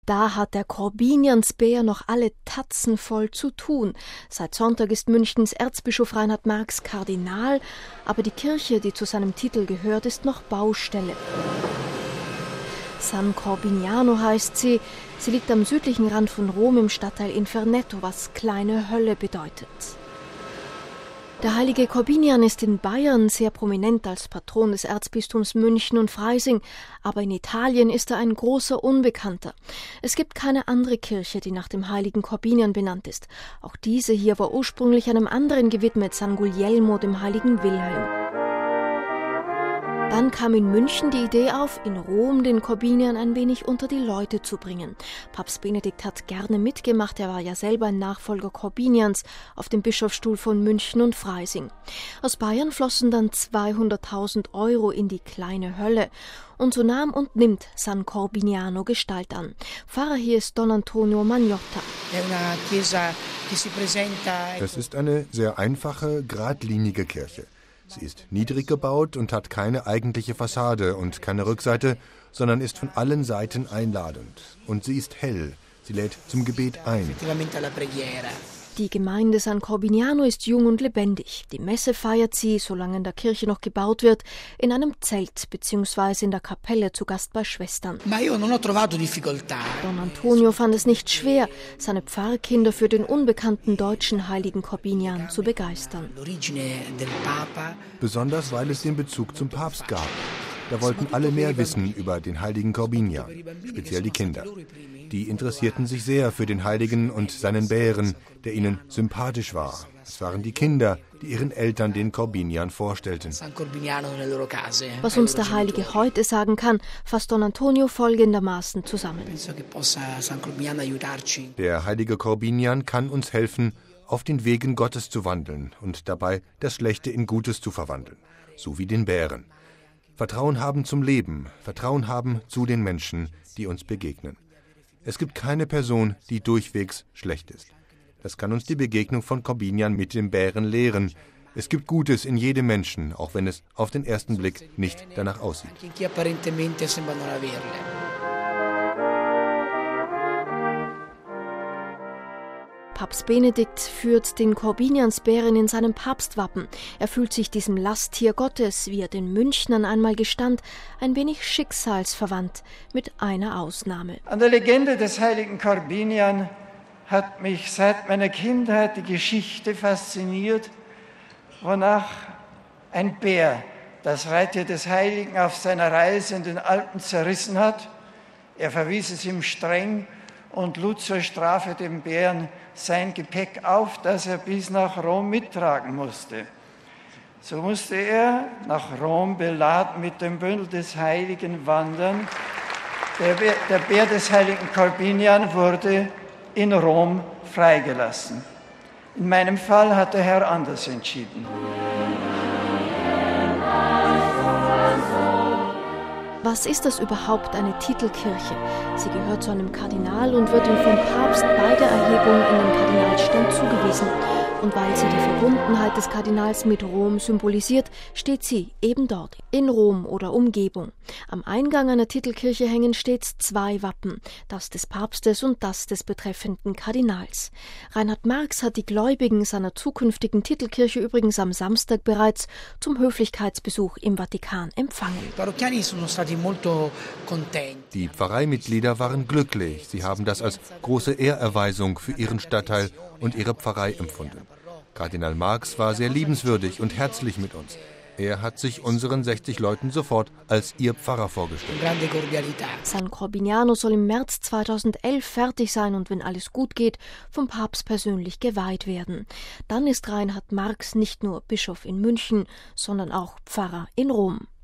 Da hat der Korbiniansbär noch alle Tatzen voll zu tun. Seit Sonntag ist Münchens Erzbischof Reinhard Marx Kardinal, aber die Kirche, die zu seinem Titel gehört, ist noch Baustelle. San Corbiniano heißt sie. Sie liegt am südlichen Rand von Rom im Stadtteil Infernetto, was kleine Hölle bedeutet. Der heilige Korbinian ist in Bayern sehr prominent als Patron des Erzbistums München und Freising, aber in Italien ist er ein großer Unbekannter. Es gibt keine andere Kirche, die nach dem heiligen Korbinian benannt ist. Auch diese hier war ursprünglich einem anderen gewidmet, San Guglielmo, dem heiligen Wilhelm. Dann kam in München die Idee auf, in Rom den Korbinian ein wenig unter die Leute zu bringen. Papst Benedikt hat gerne mitgemacht, er war ja selber ein Nachfolger Korbinians auf dem Bischofsstuhl von München und Freising. Aus Bayern flossen dann 200.000 Euro in die kleine Hölle. Und so nahm und nimmt San Corbiniano Gestalt an. Pfarrer hier ist Don Antonio Magnotta. Es ist eine sehr einfache, geradlinige Kirche. Sie ist niedrig gebaut und hat keine eigentliche Fassade und keine Rückseite, sondern ist von allen Seiten einladend. Und sie ist hell, sie lädt zum Gebet ein. Die Gemeinde San Corbiniano ist jung und lebendig. Die Messe feiert sie, solange in der Kirche noch gebaut wird, in einem Zelt bzw. in der Kapelle zu Gast bei Schwestern. Don Antonio fand es nicht schwer, seine Pfarrkinder für den unbekannten deutschen heiligen Korbinian zu begeistern. Besonders, weil es den Bezug zum Papst gab. Da wollten alle mehr wissen über den heiligen Korbinian, speziell die Kinder. Die interessierten sich sehr für den Heiligen und seinen Bären, der ihnen sympathisch war. Es waren die Kinder, die ihren Eltern den Korbinian vorstellten. Was uns der Heilige heute sagen kann, fasst Don Antonio folgendermaßen zusammen. Der heilige Korbinian kann uns helfen, auf den Wegen Gottes zu wandeln und dabei das Schlechte in Gutes zu verwandeln, so wie den Bären. Vertrauen haben zum Leben, Vertrauen haben zu den Menschen, die uns begegnen. Es gibt keine Person, die durchwegs schlecht ist. Das kann uns die Begegnung von Korbinian mit dem Bären lehren. Es gibt Gutes in jedem Menschen, auch wenn es auf den ersten Blick nicht danach aussieht. Papst Benedikt führt den Korbiniansbären in seinem Papstwappen. Er fühlt sich diesem Lasttier Gottes, wie er den Münchnern einmal gestand, ein wenig schicksalsverwandt, mit einer Ausnahme. An der Legende des heiligen Korbinian hat mich seit meiner Kindheit die Geschichte fasziniert, wonach ein Bär das Reittier des Heiligen auf seiner Reise in den Alpen zerrissen hat. Er verwies es ihm streng und lud zur Strafe dem Bären sein Gepäck auf, das er bis nach Rom mittragen musste. So musste er nach Rom beladen mit dem Bündel des Heiligen wandern. Der Bär des heiligen Korbinian wurde in Rom freigelassen. In meinem Fall hat der Herr anders entschieden. Was ist das überhaupt, eine Titelkirche? Sie gehört zu einem Kardinal und wird ihm vom Papst bei der Erhebung in den Kardinalsstand zugewiesen. Und weil sie die Verbundenheit des Kardinals mit Rom symbolisiert, steht sie eben dort, in Rom oder Umgebung. Am Eingang einer Titelkirche hängen stets 2 Wappen, das des Papstes und das des betreffenden Kardinals. Reinhard Marx hat die Gläubigen seiner zukünftigen Titelkirche übrigens am Samstag bereits zum Höflichkeitsbesuch im Vatikan empfangen. Die Pfarreimitglieder waren glücklich. Sie haben das als große Ehrerweisung für ihren Stadtteil und ihre Pfarrei empfunden. Kardinal Marx war sehr liebenswürdig und herzlich mit uns. Er hat sich unseren 60 Leuten sofort als ihr Pfarrer vorgestellt. San Corbiniano soll im März 2011 fertig sein und wenn alles gut geht, vom Papst persönlich geweiht werden. Dann ist Reinhard Marx nicht nur Bischof in München, sondern auch Pfarrer in Rom.